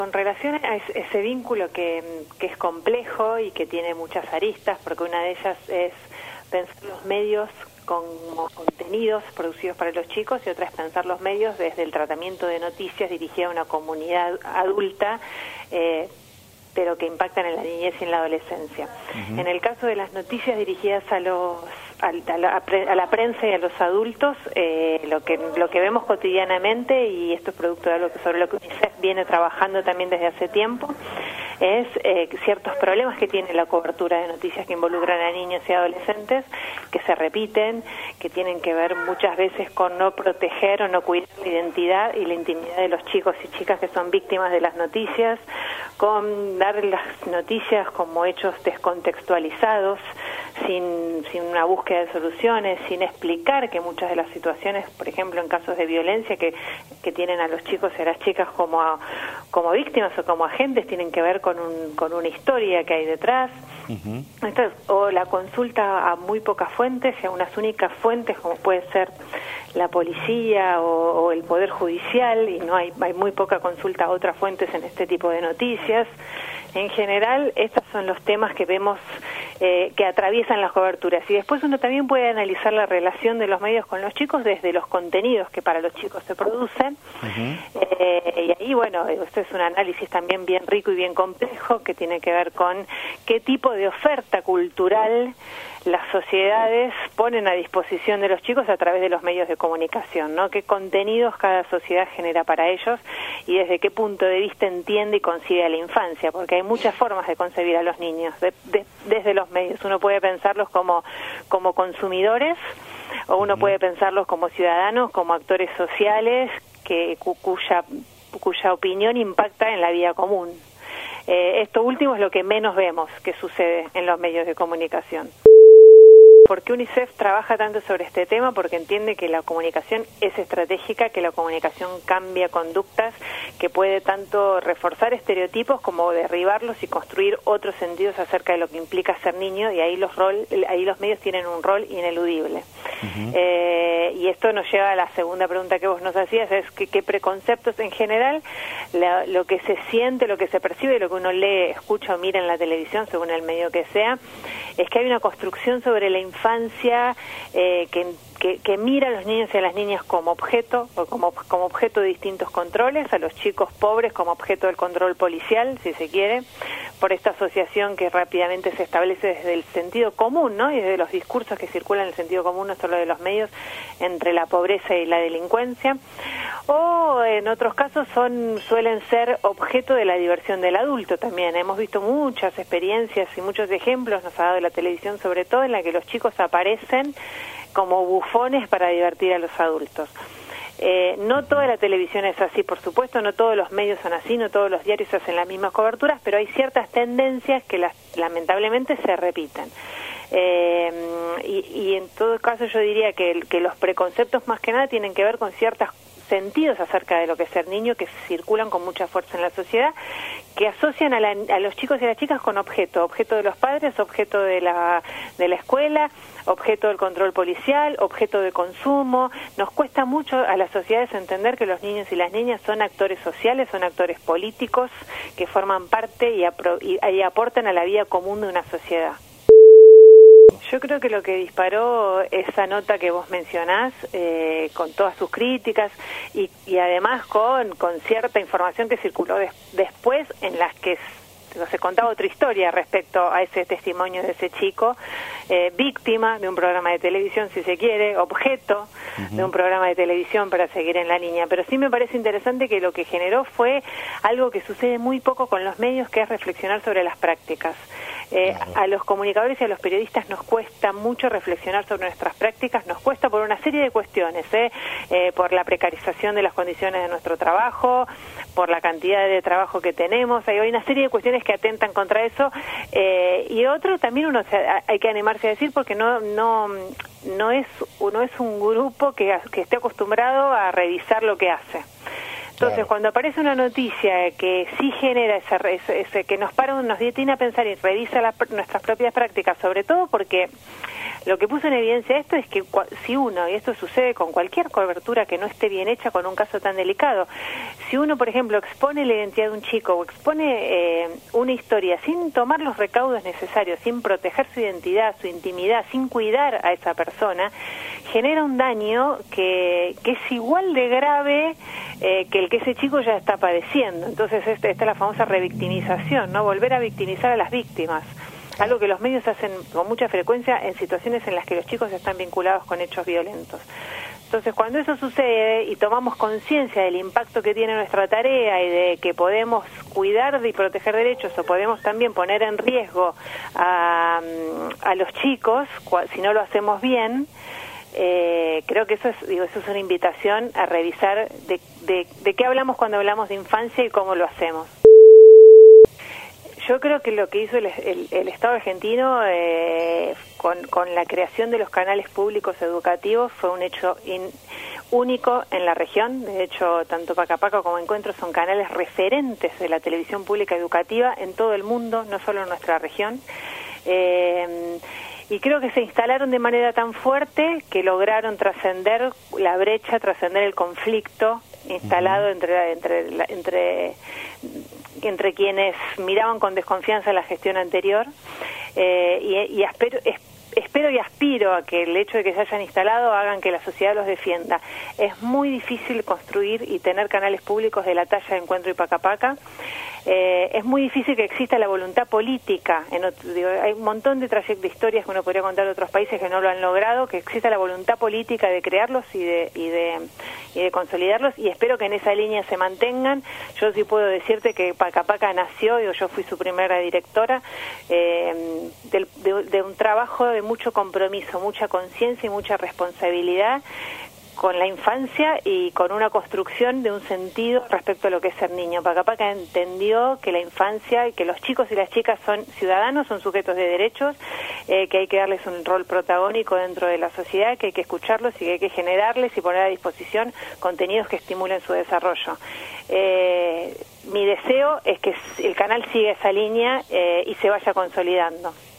Con relación a ese vínculo que es complejo y que tiene muchas aristas, porque una de ellas es pensar los medios como contenidos producidos para los chicos y otra es pensar los medios desde el tratamiento de noticias dirigidas a una comunidad adulta, pero que impactan en la niñez y en la adolescencia. En el caso de las noticias dirigidas a la prensa y a los adultos, lo que vemos cotidianamente, y esto es producto de algo sobre lo que UNICEF viene trabajando también desde hace tiempo, es ciertos problemas que tiene la cobertura de noticias que involucran a niños y adolescentes, que se repiten, que tienen que ver muchas veces con no proteger o no cuidar la identidad y la intimidad de los chicos y chicas que son víctimas de las noticias, con dar las noticias como hechos descontextualizados, sin una búsqueda de soluciones, sin explicar que muchas de las situaciones, por ejemplo en casos de violencia que tienen a los chicos y a las chicas como víctimas o como agentes, tienen que ver con una historia que hay detrás. O la consulta a muy pocas fuentes y a unas únicas fuentes como puede ser la policía o el Poder Judicial, y no hay muy poca consulta a otras fuentes en este tipo de noticias. En general, estos son los temas que vemos que atraviesan las coberturas. Y después uno también puede analizar la relación de los medios con los chicos desde los contenidos que para los chicos se producen. Y ahí, bueno, este es un análisis también bien rico y bien complejo que tiene que ver con qué tipo de oferta cultural las sociedades ponen a disposición de los chicos a través de los medios de comunicación, ¿no? Qué contenidos cada sociedad genera para ellos y desde qué punto de vista entiende y concibe a la infancia, porque hay muchas formas de concebir a los niños desde los medios. Uno puede pensarlos como consumidores o uno puede pensarlos como ciudadanos, como actores sociales cuya opinión impacta en la vida común. Esto último es lo que menos vemos que sucede en los medios de comunicación. ¿Por qué UNICEF trabaja tanto sobre este tema? Porque entiende que la comunicación es estratégica, que la comunicación cambia conductas, que puede tanto reforzar estereotipos como derribarlos y construir otros sentidos acerca de lo que implica ser niño, y ahí los medios tienen un rol ineludible. Y esto nos lleva a la segunda pregunta que vos nos hacías, es qué preconceptos en general, lo que se siente, lo que se percibe, lo que uno lee, escucha o mira en la televisión, según el medio que sea, es que hay una construcción sobre la infancia que mira a los niños y a las niñas como objeto, o como objeto de distintos controles, a los chicos pobres como objeto del control policial, si se quiere, por esta asociación que rápidamente se establece desde el sentido común, ¿no? Y desde los discursos que circulan en el sentido común, no solo de los medios, entre la pobreza y la delincuencia. O en otros casos suelen ser objeto de la diversión del adulto también. Hemos visto muchas experiencias y muchos ejemplos, nos ha dado la televisión sobre todo, en la que los chicos aparecen como bufones para divertir a los adultos. No toda la televisión es así, por supuesto, no todos los medios son así, no todos los diarios hacen las mismas coberturas, pero hay ciertas tendencias que lamentablemente se repiten. Y en todo caso yo diría que los preconceptos más que nada tienen que ver con ciertos sentidos acerca de lo que es ser niño, que circulan con mucha fuerza en la sociedad, que asocian a los chicos y a las chicas con objeto de los padres, objeto de la escuela, objeto del control policial, objeto de consumo. Nos cuesta mucho a las sociedades entender que los niños y las niñas son actores sociales, son actores políticos, que forman parte y aportan a la vida común de una sociedad. Yo creo que lo que disparó esa nota que vos mencionás, con todas sus críticas y además con cierta información que circuló después, en las que se contaba otra historia respecto a ese testimonio de ese chico, víctima de un programa de televisión, si se quiere, objeto de un programa de televisión, para seguir en la línea. Pero sí me parece interesante que lo que generó fue algo que sucede muy poco con los medios, que es reflexionar sobre las prácticas. A los comunicadores y a los periodistas nos cuesta mucho reflexionar sobre nuestras prácticas, nos cuesta por una serie de cuestiones, por la precarización de las condiciones de nuestro trabajo, por la cantidad de trabajo que tenemos. Hay una serie de cuestiones que atentan contra eso, y otro también hay que animarse a decir, porque no es un grupo que esté acostumbrado a revisar lo que hace. Entonces, cuando aparece una noticia que sí genera ese que nos tiene a pensar y revisa nuestras propias prácticas, sobre todo porque Lo que puso en evidencia esto es que si uno, y esto sucede con cualquier cobertura que no esté bien hecha con un caso tan delicado, si uno, por ejemplo, expone la identidad de un chico o expone una historia sin tomar los recaudos necesarios, sin proteger su identidad, su intimidad, sin cuidar a esa persona, genera un daño que es igual de grave que el que ese chico ya está padeciendo. Entonces esta es la famosa revictimización, ¿no? Volver a victimizar a las víctimas, algo que los medios hacen con mucha frecuencia en situaciones en las que los chicos están vinculados con hechos violentos. Entonces, cuando eso sucede y tomamos conciencia del impacto que tiene nuestra tarea y de que podemos cuidar y proteger derechos o podemos también poner en riesgo a los chicos si no lo hacemos bien, creo que eso es una invitación a revisar de qué hablamos cuando hablamos de infancia y cómo lo hacemos. Yo creo que lo que hizo el Estado argentino con la creación de los canales públicos educativos fue un hecho único en la región. De hecho, tanto Pacapaca como Encuentro son canales referentes de la televisión pública educativa en todo el mundo, no solo en nuestra región. Y creo que se instalaron de manera tan fuerte que lograron trascender la brecha, trascender el conflicto instalado entre quienes miraban con desconfianza la gestión anterior, y espero y aspiro a que el hecho de que se hayan instalado hagan que la sociedad los defienda. Es muy difícil construir y tener canales públicos de la talla de Encuentro y Pacapaca. Es muy difícil que exista la voluntad política. Hay un montón de historias que uno podría contar de otros países que no lo han logrado, que exista la voluntad política de crearlos y de consolidarlos, y espero que en esa línea se mantengan. Yo sí puedo decirte que Pacapaca nació, yo fui su primera directora, de un trabajo de mucho compromiso, mucha conciencia y mucha responsabilidad con la infancia y con una construcción de un sentido respecto a lo que es ser niño. Pacapaca entendió que la infancia y que los chicos y las chicas son ciudadanos, son sujetos de derechos, que hay que darles un rol protagónico dentro de la sociedad, que hay que escucharlos y que hay que generarles y poner a disposición contenidos que estimulen su desarrollo. Mi deseo es que el canal siga esa línea y se vaya consolidando.